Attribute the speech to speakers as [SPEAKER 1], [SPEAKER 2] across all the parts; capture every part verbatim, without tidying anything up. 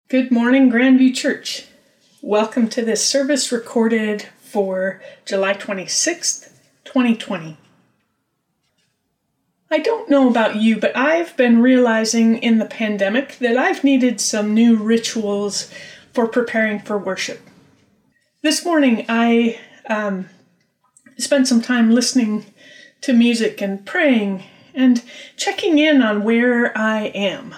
[SPEAKER 1] Good morning, Grandview Church. Welcome to this service recorded for July twenty-sixth, twenty twenty. I don't know about you, but I've been realizing in the pandemic that I've needed some new rituals for preparing for worship. This morning, I um, spent some time listening to music and praying and checking in on where I am.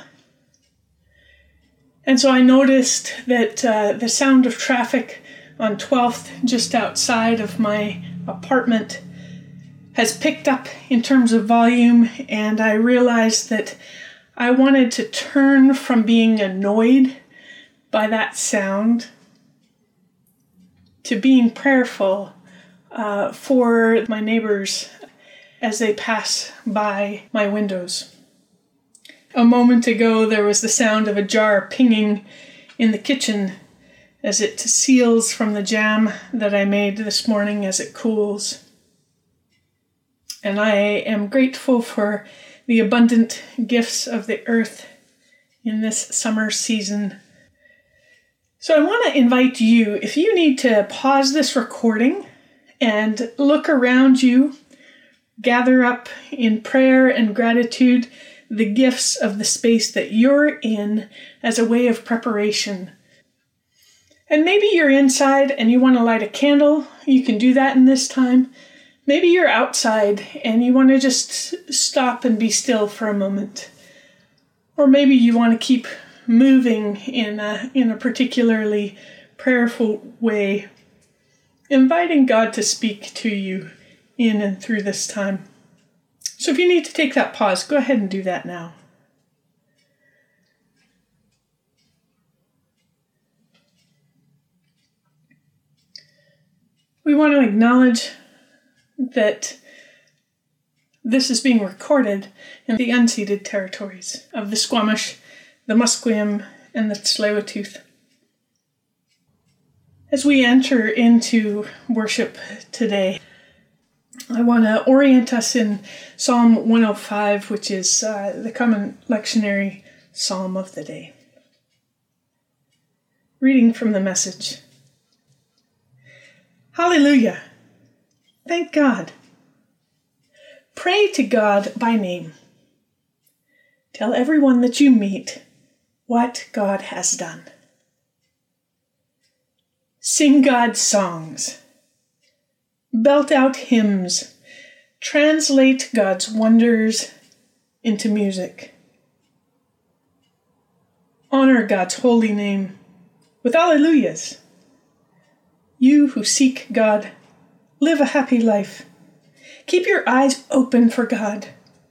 [SPEAKER 1] And so I noticed that uh, the sound of traffic on twelfth, just outside of my apartment, has picked up in terms of volume, and I realized that I wanted to turn from being annoyed by that sound to being prayerful uh, for my neighbors as they pass by my windows. A moment ago, there was the sound of a jar pinging in the kitchen as it seals from the jam that I made this morning as it cools. And I am grateful for the abundant gifts of the earth in this summer season. So I want to invite you, if you need to pause this recording and look around you, gather up in prayer and gratitude the gifts of the space that you're in as a way of preparation. And maybe you're inside and you want to light a candle. You can do that in this time. Maybe you're outside and you want to just stop and be still for a moment. Or maybe you want to keep moving in a, in a particularly prayerful way, inviting God to speak to you in and through this time. So if you need to take that pause, go ahead and do that now. We want to acknowledge that this is being recorded in the unceded territories of the Squamish, the Musqueam, and the Tsleil-Waututh. As we enter into worship today, I want to orient us in Psalm one oh five, which is uh, the common lectionary psalm of the day. Reading from the Message. Hallelujah! Thank God. Pray to God by name. Tell everyone that you meet what God has done. Sing God's songs. Belt out hymns. Translate God's wonders into music. Honor God's holy name with alleluias. You who seek God, live a happy life. Keep your eyes open for God.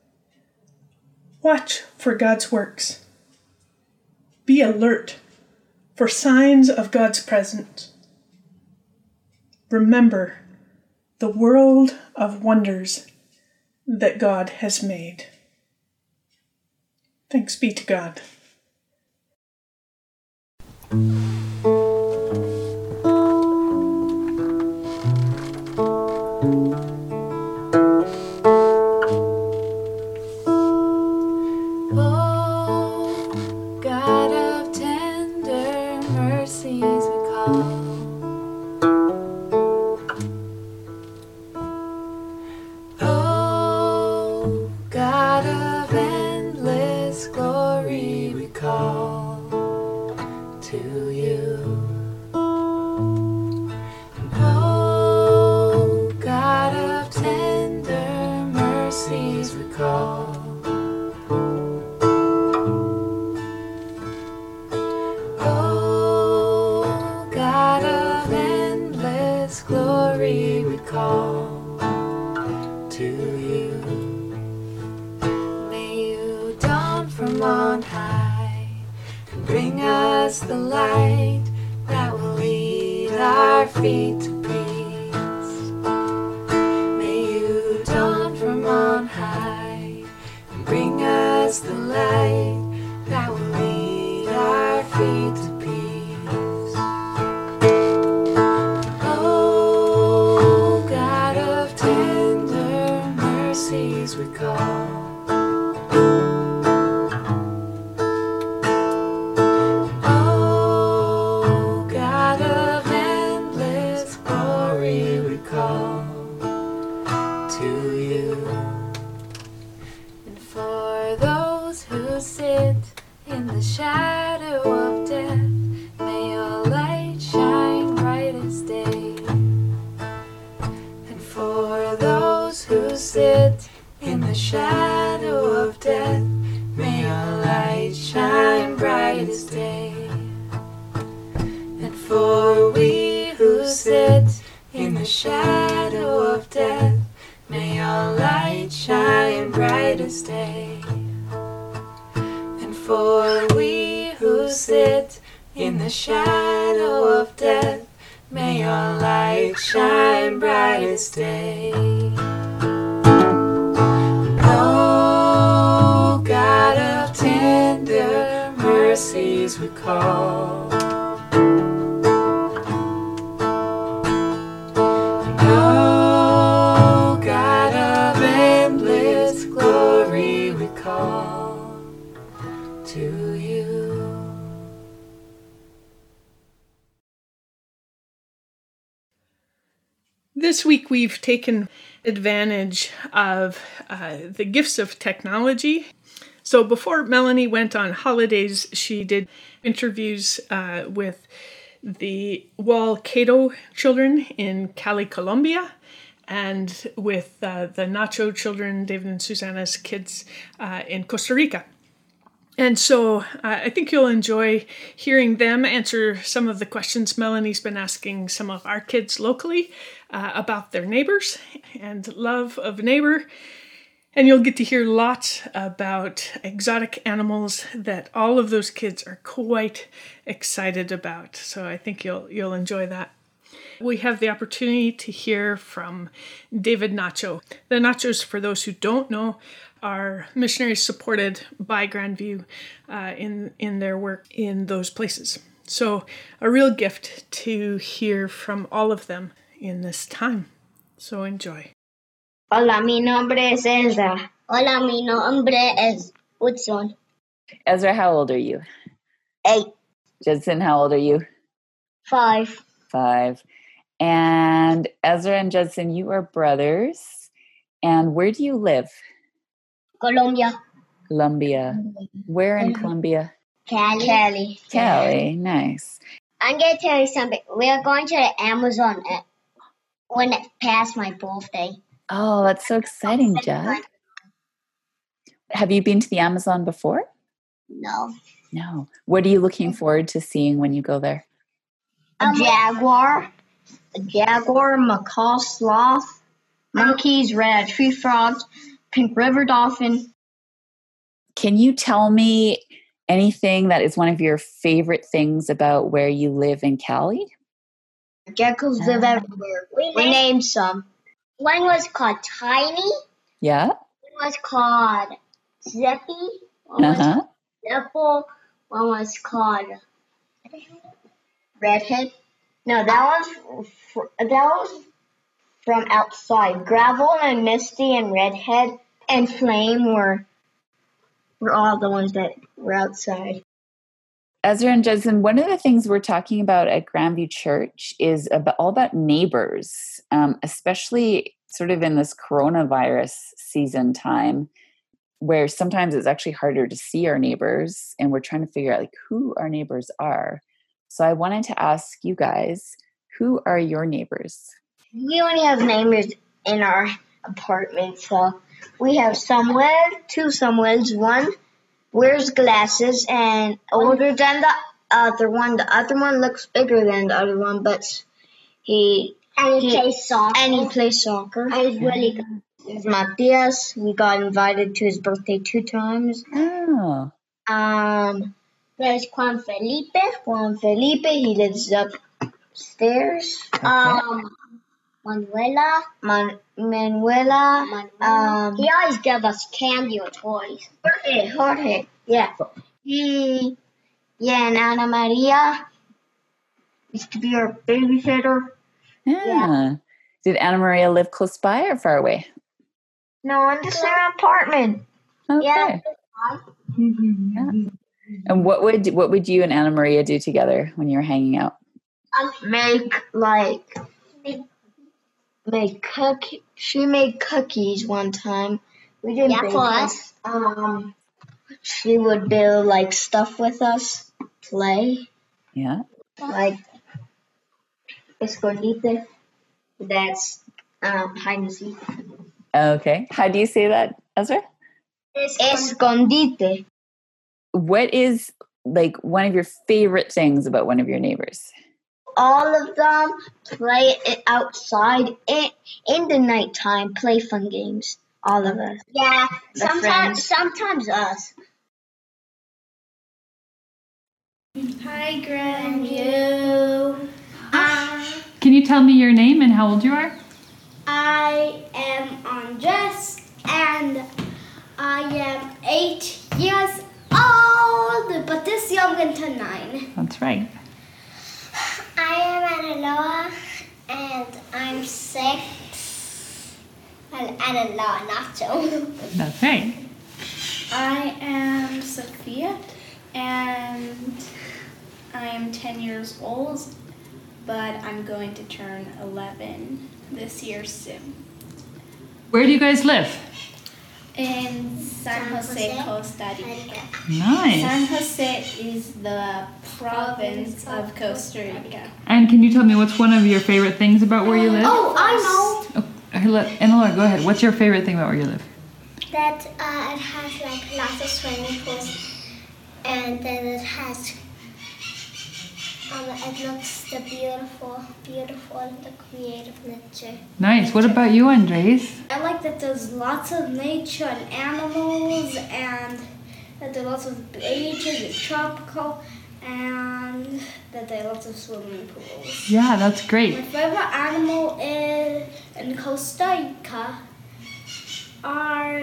[SPEAKER 1] Watch for God's works. Be alert for signs of God's presence. Remember the world of wonders that God has made. Thanks be to God.
[SPEAKER 2] Oh, God of tender mercies, we call.
[SPEAKER 3] The light that will lead our feet to peace. May you dawn from on high and bring us the light that will lead our feet to peace. Oh, God of tender mercies we call. Oh,
[SPEAKER 2] the shadow of death, may your light shine bright as day. And for those who sit in the shadow of death, may your light shine bright as day. And for we who sit in the shadow of death, may your light shine bright as day. And for we who sit in the shadow of death, may your light shine bright as day. Oh, God of tender mercies we call. Oh, God of endless glory we call to you.
[SPEAKER 1] This week we've taken advantage of uh, the gifts of technology. So before Melanie went on holidays, she did interviews uh, with the Wal Cato children in Cali, Colombia, and with uh, the Nacho children, David and Susanna's kids uh, in Costa Rica. And so uh, I think you'll enjoy hearing them answer some of the questions Melanie's been asking some of our kids locally uh, about their neighbors and love of neighbor. And you'll get to hear lots about exotic animals that all of those kids are quite excited about. So I think you'll you'll enjoy that. We have the opportunity to hear from David Nacho. The Nachos, for those who don't know, are missionaries supported by Grandview uh, in, in their work in those places. So a real gift to hear from all of them in this time. So enjoy.
[SPEAKER 4] Hola, mi nombre es Ezra. Hola, mi nombre es Hudson.
[SPEAKER 5] Ezra, how old are you?
[SPEAKER 4] Eight.
[SPEAKER 5] Judson, how old are you?
[SPEAKER 4] Five.
[SPEAKER 5] Five. And Ezra and Judson, you are brothers. And where do you live?
[SPEAKER 4] Colombia.
[SPEAKER 5] Colombia. Where in Colombia?
[SPEAKER 4] Cali. Cali.
[SPEAKER 5] Cali, nice.
[SPEAKER 4] I'm going to tell you something. We are going to the Amazon when it's past my birthday.
[SPEAKER 5] Oh, that's so exciting, Judd. Have you been to the Amazon before?
[SPEAKER 4] No.
[SPEAKER 5] No. What are you looking forward to seeing when you go there?
[SPEAKER 4] A jaguar, a jaguar, macaw, sloth, monkeys, red tree frogs, pink river dolphin.
[SPEAKER 5] Can you tell me anything that is one of your favorite things about where you live in Cali?
[SPEAKER 4] Geckos live everywhere. We, we named some. One was called Tiny.
[SPEAKER 5] Yeah.
[SPEAKER 4] One was called Zeppy. One
[SPEAKER 5] Uh-huh.
[SPEAKER 4] was called Zepple. One was called Redhead. No, that was fr- that was from outside. Gravel and Misty and Redhead and Flame were were all the ones that were outside.
[SPEAKER 5] Ezra and Judson, one of the things we're talking about at Grandview Church is about, all about neighbors, um, especially sort of in this coronavirus season time, where sometimes it's actually harder to see our neighbors, and we're trying to figure out like who our neighbors are. So I wanted to ask you guys, who are your neighbors?
[SPEAKER 4] We only have neighbors in our apartment, so we have Samuel, two Samuels, one wears glasses and older than the other one. The other one looks bigger than the other one, but he and he, he plays soccer. And he plays soccer. And he's really good. There's Matias. We got invited to his birthday two times.
[SPEAKER 5] Oh.
[SPEAKER 4] Um, there's Juan Felipe. Juan Felipe. He lives upstairs.
[SPEAKER 5] Okay.
[SPEAKER 4] Um, Manuela. Man- Manuela. Manuela. Um, he always gives us candy or toys. Jorge. Jorge. Yeah. He. Yeah, and Ana Maria used to be our babysitter.
[SPEAKER 5] Yeah.
[SPEAKER 4] Yeah.
[SPEAKER 5] Did Anna Maria live close by or far away?
[SPEAKER 4] No, in the same apartment.
[SPEAKER 5] Okay.
[SPEAKER 4] Yeah.
[SPEAKER 5] Yeah. And what would what would you and Anna Maria do together when you were hanging out?
[SPEAKER 4] Um, make like make cookie. She made cookies one time. We didn't. Yeah, for us. Um, she would build like stuff with us, play.
[SPEAKER 5] Yeah.
[SPEAKER 4] Like escondite. That's um, hide and seek.
[SPEAKER 5] Okay. How do you say that, Ezra?
[SPEAKER 4] Escondite.
[SPEAKER 5] What is like one of your favorite things about one of your neighbors?
[SPEAKER 4] All of them play it outside in, in the nighttime, play fun games. All of us. Yeah, the sometimes friends. sometimes us.
[SPEAKER 3] Hi, Grandview. Uh,
[SPEAKER 6] Can you tell me your name and how old you are?
[SPEAKER 3] I am Andres and I am eight years old, but this year I'm going to turn nine.
[SPEAKER 6] That's right.
[SPEAKER 3] I am Analoa and I'm six. And Analoa, not Joe.
[SPEAKER 6] That's right.
[SPEAKER 7] I am Sophia and I am ten years old, but I'm going to turn eleven this year soon.
[SPEAKER 6] Where do you guys live?
[SPEAKER 7] In San Jose, Costa Rica.
[SPEAKER 6] Nice.
[SPEAKER 7] San Jose is the province of Costa Rica.
[SPEAKER 6] And can you tell me what's one of your favorite things about where you live?
[SPEAKER 3] Oh, I know.
[SPEAKER 6] Oh, Enola, go ahead. What's your favorite thing about where you live?
[SPEAKER 3] That uh, it has like lots of swimming pools, and then it has, um, it looks the beautiful, beautiful, the creative nature.
[SPEAKER 6] Nice. What about you, Andres?
[SPEAKER 7] I like that there's lots of nature and animals, and that there are lots of beaches and tropical, and that there are lots of swimming pools.
[SPEAKER 6] Yeah, that's great.
[SPEAKER 7] My favorite animal is, in Costa Rica are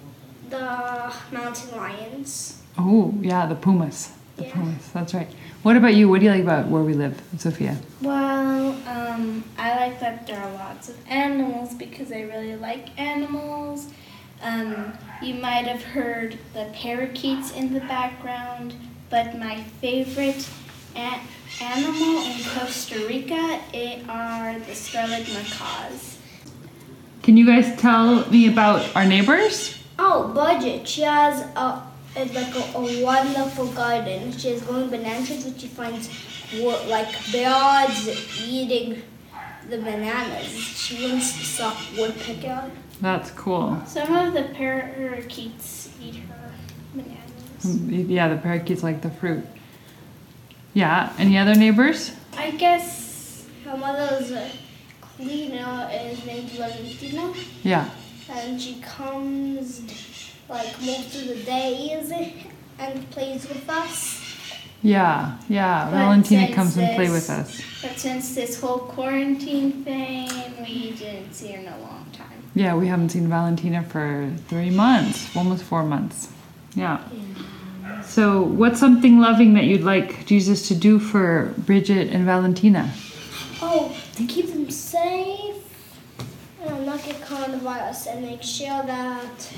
[SPEAKER 7] the mountain lions.
[SPEAKER 6] Oh, yeah, the pumas. The
[SPEAKER 7] Yeah.
[SPEAKER 6] pumas. That's right. What about you? What do you like about where we live, Sophia?
[SPEAKER 7] Well, um, I like that there are lots of animals because I really like animals. Um, you might have heard the parakeets in the background, but my favorite a- animal in Costa Rica it are the scarlet macaws.
[SPEAKER 6] Can you guys tell me about our neighbors?
[SPEAKER 3] Oh, Budget. She has a, it's like a, a wonderful garden. She has growing bananas, which she finds wo- like birds eating the bananas. She wants to stop woodpecker.
[SPEAKER 6] That's cool.
[SPEAKER 7] Some of the parakeets eat her bananas.
[SPEAKER 6] Yeah, the parakeets like the fruit. Yeah, any other neighbors?
[SPEAKER 3] I guess her mother's a cleaner is named Valentina,
[SPEAKER 6] Yeah.
[SPEAKER 3] and she comes like most of the days and plays with us.
[SPEAKER 6] Yeah, yeah.
[SPEAKER 7] But
[SPEAKER 6] Valentina
[SPEAKER 7] since
[SPEAKER 6] comes and play
[SPEAKER 7] this-
[SPEAKER 6] with us.
[SPEAKER 7] But since this whole quarantine thing, we didn't see her in a long time.
[SPEAKER 6] Yeah, we haven't seen Valentina for three months, almost four months. Yeah. So, what's something loving that you'd like Jesus to do for Bridget and Valentina?
[SPEAKER 3] Oh, to keep them safe and not get coronavirus, and make sure that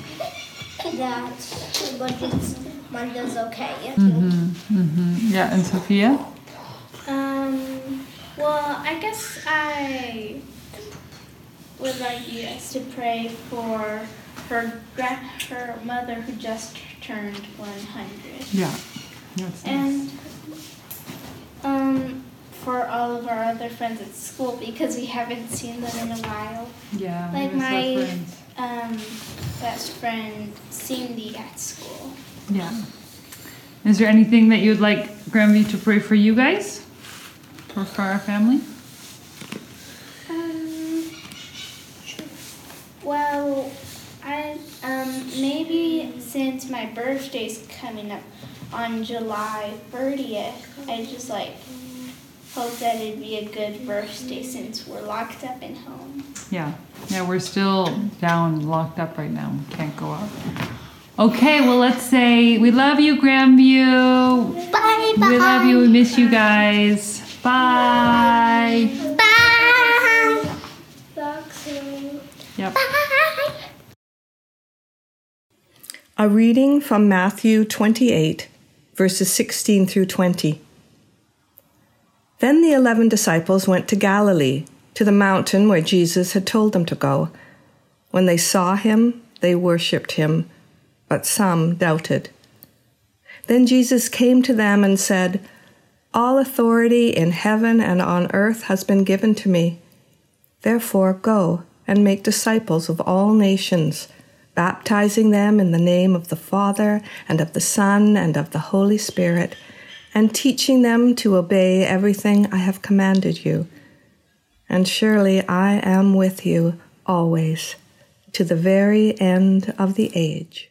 [SPEAKER 3] that Budget's mother's okay.
[SPEAKER 6] Mm-hmm. Mm-hmm. Yeah, and Sophia?
[SPEAKER 7] Um, well, I guess I would like you guys to pray for her gra- her mother who just turned one hundred.
[SPEAKER 6] Yeah. That's nice.
[SPEAKER 7] And um, for all of our other friends at school because we haven't seen them in a while.
[SPEAKER 6] Yeah.
[SPEAKER 7] Like
[SPEAKER 6] we miss our
[SPEAKER 7] my
[SPEAKER 6] friends.
[SPEAKER 7] um, best friend Cindy at school.
[SPEAKER 6] Yeah. Is there anything that you'd like Grandview to pray for you guys? Or for our family?
[SPEAKER 7] Um, well, I um maybe since my birthday's coming up on July thirtieth, I just like hope that it'd be a good birthday since we're locked up in home.
[SPEAKER 6] Yeah. Yeah, we're still down, locked up right now. Can't go out. Okay, well, let's say we love you, Grandview.
[SPEAKER 3] Bye bye.
[SPEAKER 6] We love you. We miss you guys. Bye.
[SPEAKER 3] Bye. Talk soon.
[SPEAKER 6] Yep.
[SPEAKER 3] Bye.
[SPEAKER 8] A reading from Matthew twenty-eight, verses sixteen through twenty. Then the eleven disciples went to Galilee, to the mountain where Jesus had told them to go. When they saw him, they worshipped him, but some doubted. Then Jesus came to them and said, "All authority in heaven and on earth has been given to me. Therefore go and make disciples of all nations, baptizing them in the name of the Father and of the Son and of the Holy Spirit, and teaching them to obey everything I have commanded you. And surely I am with you always, to the very end of the age."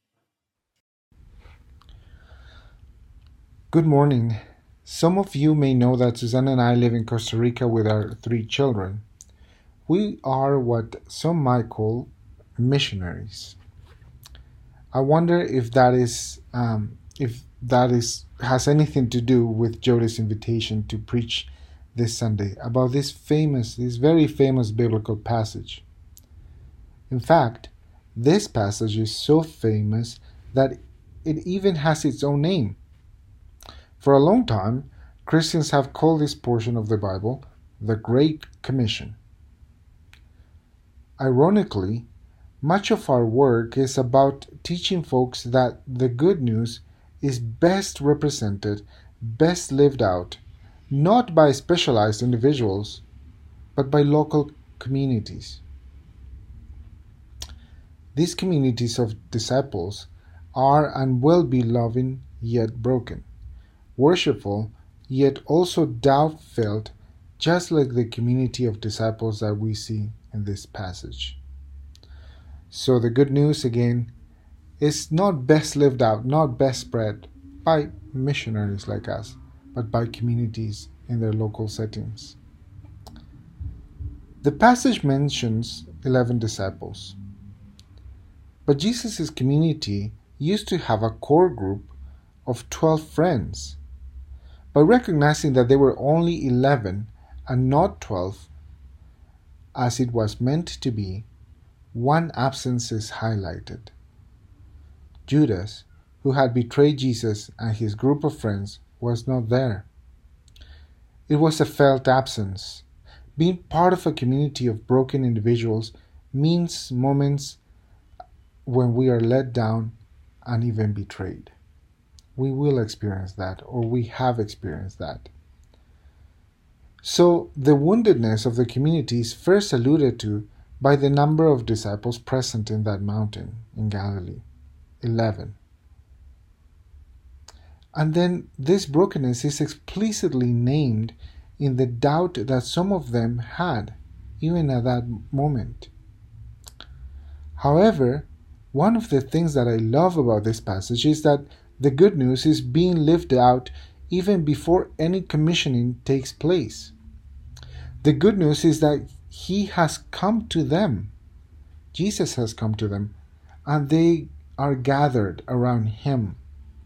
[SPEAKER 9] Good morning. Some of you may know that Suzanne and I live in Costa Rica with our three children. We are what some might call missionaries. I wonder if that is um, if that is has anything to do with Jody's invitation to preach this Sunday about this famous, this very famous biblical passage. In fact, this passage is so famous that it even has its own name. For a long time, Christians have called this portion of the Bible the Great Commission. Ironically, much of our work is about teaching folks that the good news is best represented, best lived out, not by specialized individuals, but by local communities. These communities of disciples are and will be loving yet broken, worshipful yet also doubt-filled, just like the community of disciples that we see in this passage. So the good news, again, is not best lived out, not best spread by missionaries like us, but by communities in their local settings. The passage mentions eleven disciples, but Jesus' community used to have a core group of twelve friends. By recognizing that they were only eleven and not twelve, as it was meant to be, one absence is highlighted. Judas, who had betrayed Jesus and his group of friends, was not there. It was a felt absence. Being part of a community of broken individuals means moments when we are let down and even betrayed. We will experience that, or we have experienced that. So the woundedness of the community is first alluded to by the number of disciples present in that mountain in Galilee, eleven. And then this brokenness is explicitly named in the doubt that some of them had, even at that moment. However, one of the things that I love about this passage is that the good news is being lived out even before any commissioning takes place. The good news is that He has come to them. Jesus has come to them, and they are gathered around Him.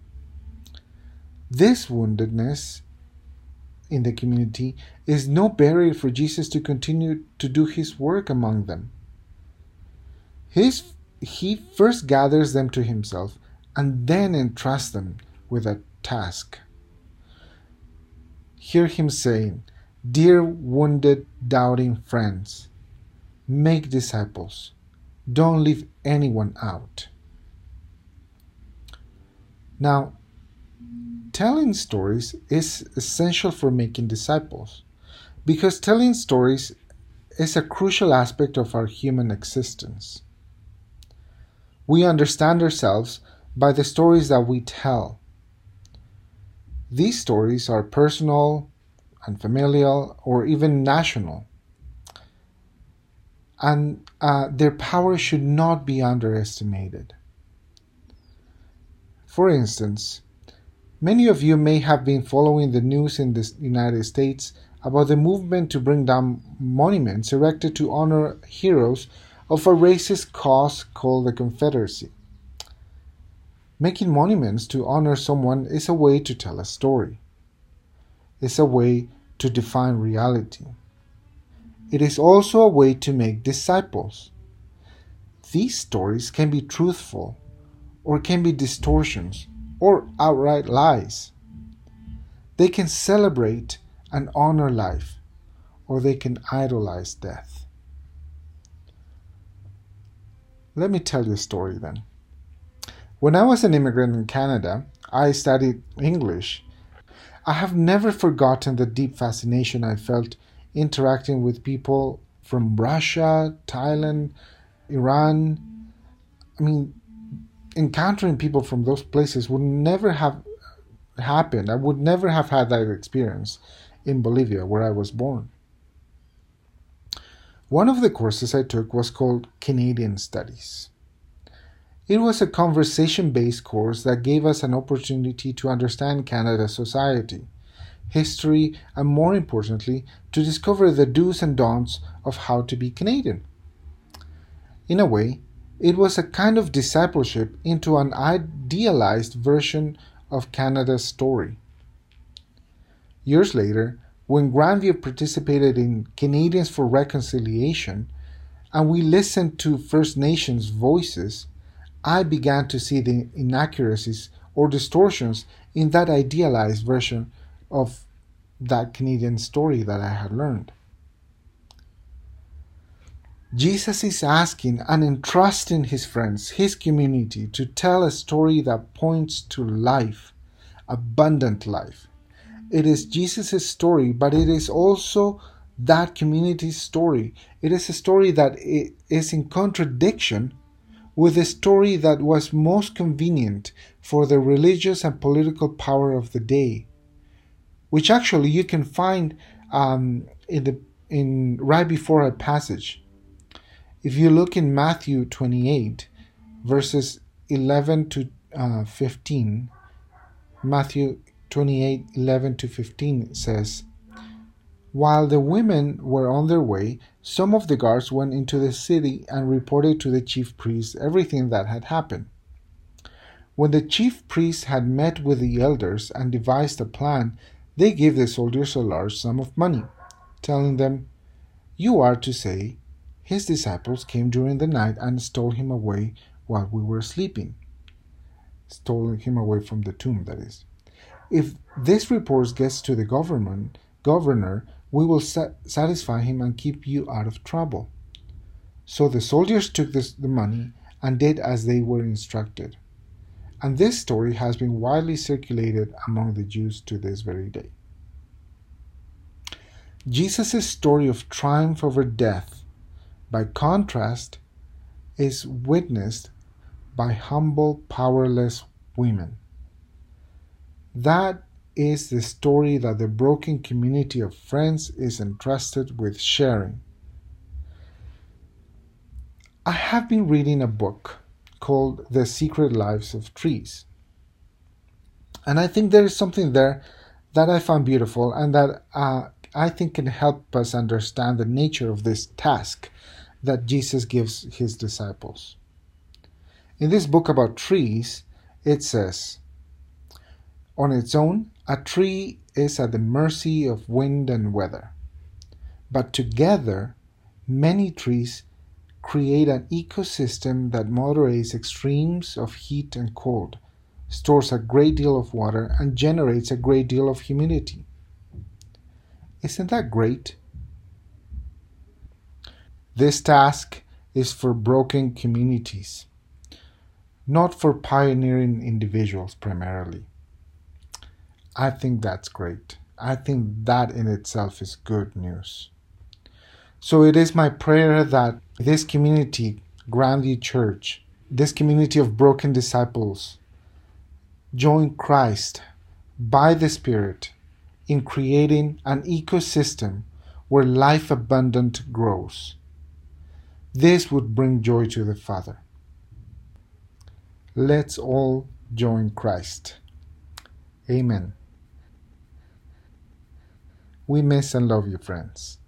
[SPEAKER 9] This woundedness in the community is no barrier for Jesus to continue to do His work among them. His, he first gathers them to Himself and then entrusts them with a task. Hear Him saying, "Dear wounded, doubting friends, make disciples. Don't leave anyone out." Now, telling stories is essential for making disciples, because telling stories is a crucial aspect of our human existence. We understand ourselves by the stories that we tell. These stories are personal and familial or even national, and uh, their power should not be underestimated. For instance, many of you may have been following the news in the United States about the movement to bring down monuments erected to honor heroes of a racist cause called the Confederacy. Making monuments to honor someone is a way to tell a story. It's a way to define reality. It is also a way to make disciples. These stories can be truthful, or can be distortions, or outright lies. They can celebrate and honor life, or they can idolize death. Let me tell you a story then. When I was an immigrant in Canada, I studied English, I have never forgotten the deep fascination I felt interacting with people from Russia, Thailand, Iran. I mean, encountering people from those places would never have happened. I would never have had that experience in Bolivia, where I was born. One of the courses I took was called Canadian Studies. It was a conversation-based course that gave us an opportunity to understand Canada's society, history, and more importantly, to discover the do's and don'ts of how to be Canadian. In a way, it was a kind of discipleship into an idealized version of Canada's story. Years later, when Grandview participated in Canadians for Reconciliation, and we listened to First Nations voices, I began to see the inaccuracies or distortions in that idealized version of that Canadian story that I had learned. Jesus is asking and entrusting his friends, his community, to tell a story that points to life, abundant life. It is Jesus' story, but it is also that community's story. It is a story that is in contradiction with the story that was most convenient for the religious and political power of the day, which actually you can find um, in the in right before our passage. If you look in Matthew twenty-eight, verses eleven to fifteen, Matthew twenty-eight, eleven to fifteen says, "While the women were on their way, some of the guards went into the city and reported to the chief priests everything that had happened. When the chief priests had met with the elders and devised a plan, they gave the soldiers a large sum of money, telling them, 'You are to say, his disciples came during the night and stole him away while we were sleeping.'" Stole him away from the tomb, that is. "If this report gets to the government, governor, we will sa- satisfy him and keep you out of trouble." So the soldiers took this, the money and did as they were instructed. And this story has been widely circulated among the Jews to this very day. Jesus' story of triumph over death, by contrast, is witnessed by humble, powerless women. That is the story that the broken community of friends is entrusted with sharing. I have been reading a book called The Secret Lives of Trees. And I think there is something there that I found beautiful and that uh, I think can help us understand the nature of this task that Jesus gives his disciples. In this book about trees, it says, "On its own, a tree is at the mercy of wind and weather. But together, many trees create an ecosystem that moderates extremes of heat and cold, stores a great deal of water, and generates a great deal of humidity." Isn't that great? This task is for broken communities, not for pioneering individuals primarily. I think that's great. I think that in itself is good news. So it is my prayer that this community, Grandview Church, this community of broken disciples, join Christ by the Spirit in creating an ecosystem where life abundant grows. This would bring joy to the Father. Let's all join Christ. Amen. We miss and love you, friends.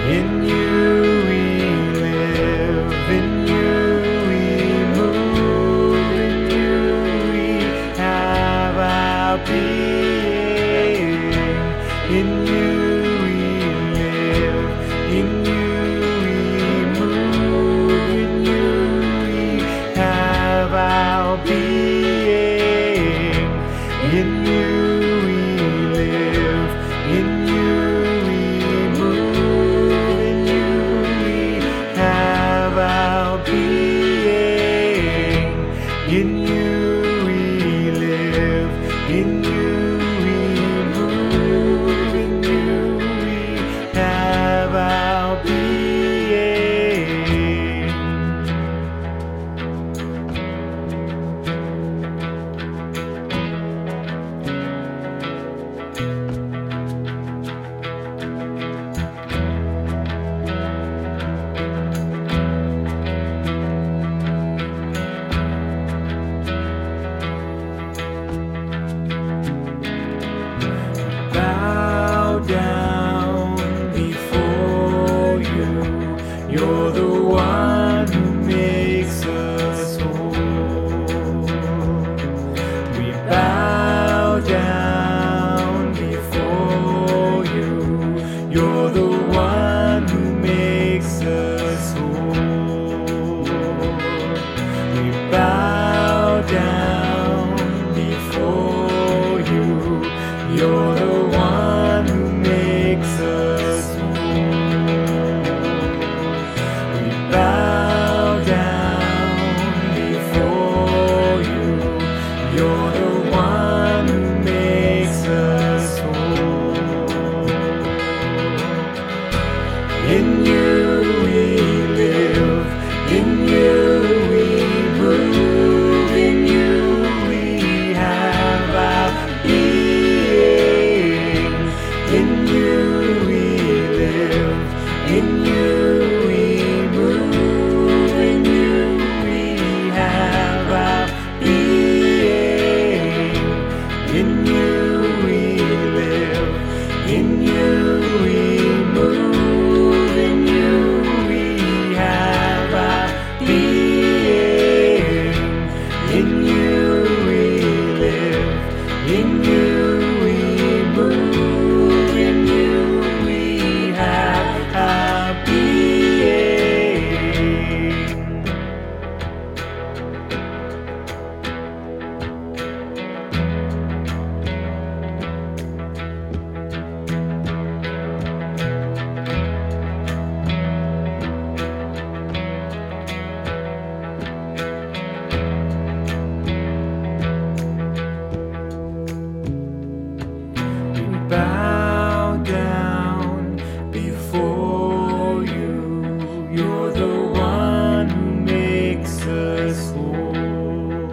[SPEAKER 3] In you we live, in you we move, in you we have our being. In you we live, in you we move, in you we have our being. In you we live, in you we move, in you we have our being. In you we live, in you we move, in you we have our being. Bow down before you. You're the one who makes us whole. We bow down before you. You're the one who makes us whole. We bow down before you. You're the one who makes us whole. We bow down before you. You're the one who makes us whole. In you we live, in you we move, in you we have our being. In you we live, in you we move, in you we have our being. In you we live, in you we move, in you we have our being. In you we live, in you we move, in you we have our being. We bow down before you. You're the one who makes us whole.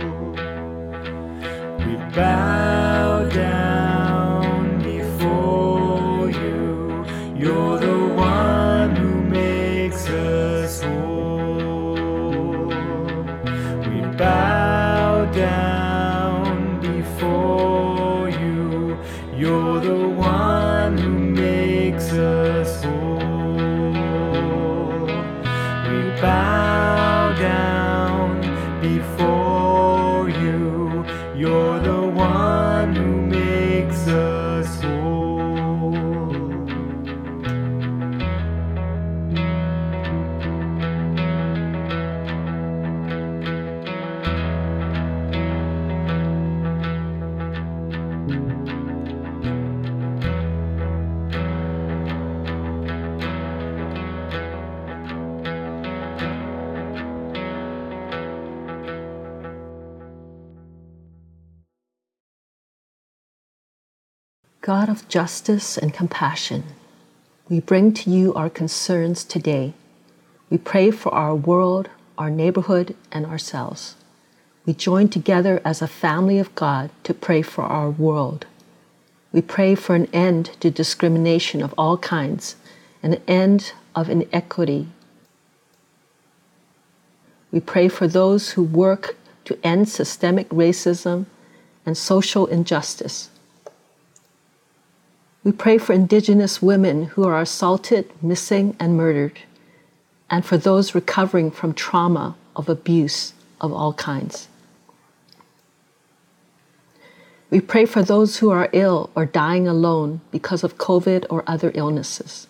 [SPEAKER 3] We bow down before you. You're the one who makes us whole. We bow down before you. You're the one who makes us whole. We bow down before you. You're the one who makes us whole.
[SPEAKER 10] God of justice and compassion, we bring to you our concerns today. We pray for our world, our neighborhood, and ourselves. We join together as a family of God to pray for our world. We pray for an end to discrimination of all kinds and an end of inequity. We pray for those who work to end systemic racism and social injustice. We pray for Indigenous women who are assaulted, missing, and murdered, and for those recovering from trauma of abuse of all kinds. We pray for those who are ill or dying alone because of COVID or other illnesses.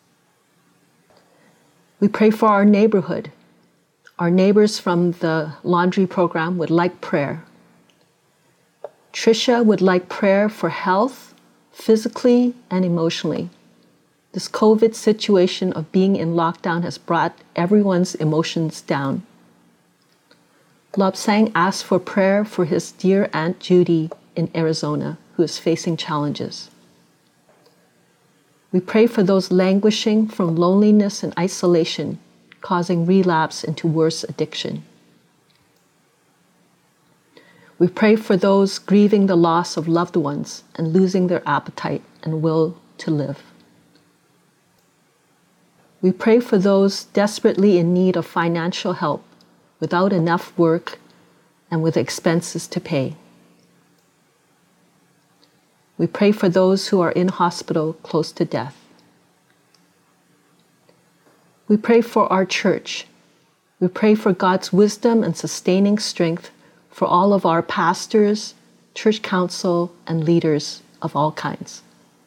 [SPEAKER 10] We pray for our neighborhood. Our neighbors from the laundry program would like prayer. Tricia would like prayer for health, physically and emotionally. This COVID situation of being in lockdown has brought everyone's emotions down. Lobsang asks for prayer for his dear Aunt Judy in Arizona, who is facing challenges. We pray for those languishing from loneliness and isolation, causing relapse into worse addiction. We pray for those grieving the loss of loved ones and losing their appetite and will to live. We pray for those desperately in need of financial help, without enough work and with expenses to pay. We pray for those who are in hospital close to death. We pray for our church. We pray for God's wisdom and sustaining strength for all of our pastors, church council, and leaders of all kinds.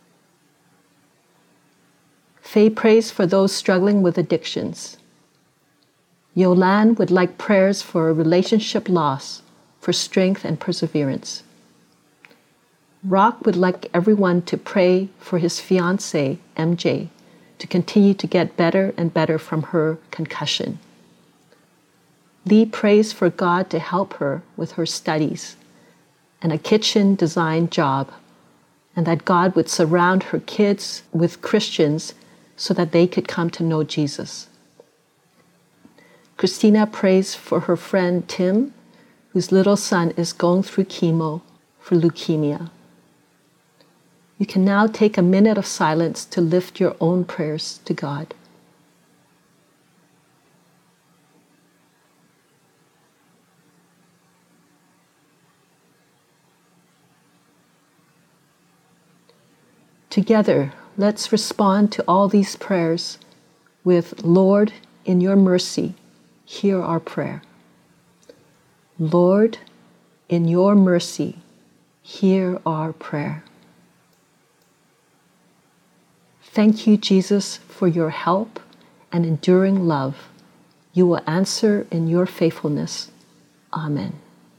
[SPEAKER 10] Faye prays for those struggling with addictions. Yolan would like prayers for relationship loss, for strength and perseverance. Rock would like everyone to pray for his fiancée, M J, to continue to get better and better from her concussion. Lee prays for God to help her with her studies and a kitchen design job, and that God would surround her kids with Christians so that they could come to know Jesus. Christina prays for her friend Tim, whose little son is going through chemo for leukemia. You can now take a minute of silence to lift your own prayers to God. Together, let's respond to all these prayers with, Lord, in your mercy, hear our prayer. Lord, in your mercy, hear our prayer. Thank you, Jesus, for your help and enduring love. You will answer in your faithfulness. Amen.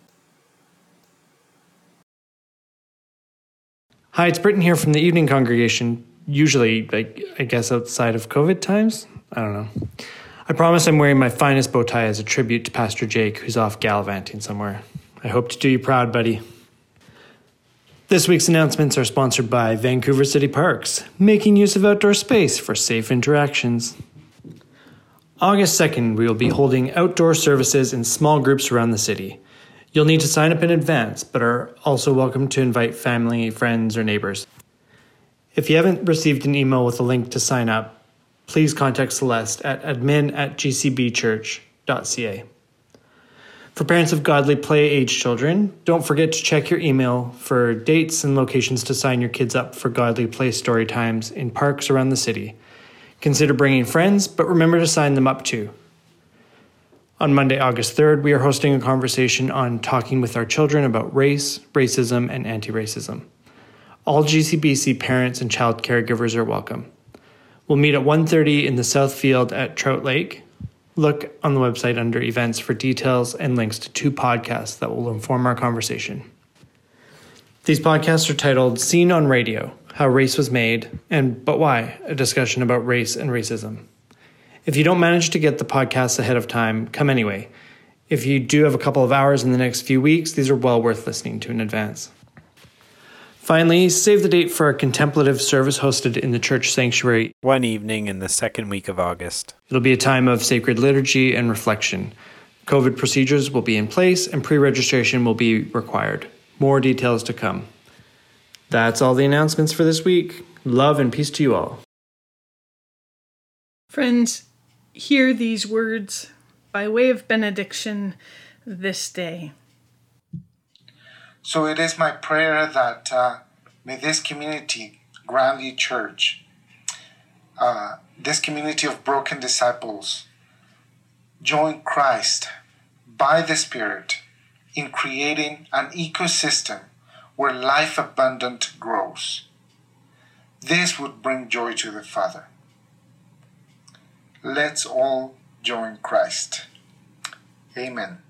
[SPEAKER 11] Hi, it's Britton here from the evening congregation, usually, like, I guess outside of COVID times. I don't know. I promise I'm wearing my finest bow tie as a tribute to Pastor Jake, who's off gallivanting somewhere. I hope to do you proud, buddy. This week's announcements are sponsored by Vancouver City Parks, making use of outdoor space for safe interactions. August second, we will be holding outdoor services in small groups around the city. You'll need to sign up in advance, but are also welcome to invite family, friends, or neighbors. If you haven't received an email with a link to sign up, please contact Celeste at admin at g c b church dot c a. For parents of godly play-age children, don't forget to check your email for dates and locations to sign your kids up for godly play story times in parks around the city. Consider bringing friends, but remember to sign them up too. On Monday, August third, we are hosting a conversation on talking with our children about race, racism, and anti-racism. All G C B C parents and child caregivers are welcome. We'll meet at one thirty in the South Field at Trout Lake. Look on the website under events for details and links to two podcasts that will inform our conversation. These podcasts are titled Seen on Radio, How Race Was Made, and But Why, a discussion about race and racism. If you don't manage to get the podcasts ahead of time, come anyway. If you do have a couple of hours in the next few weeks, these are well worth listening to in advance. Finally, save the date for a contemplative service hosted in the church sanctuary
[SPEAKER 12] one evening in the second week of August.
[SPEAKER 11] It'll be a time of sacred liturgy and reflection. COVID procedures will be in place and pre-registration will be required. More details to come. That's all the announcements for this week. Love and peace to you all.
[SPEAKER 1] Friends, hear these words by way of benediction this day.
[SPEAKER 9] So it is my prayer that uh, may this community Grandview Church, uh, this community of broken disciples, join Christ by the Spirit in creating an ecosystem where life abundant grows. This would bring joy to the Father. Let's all join Christ. Amen.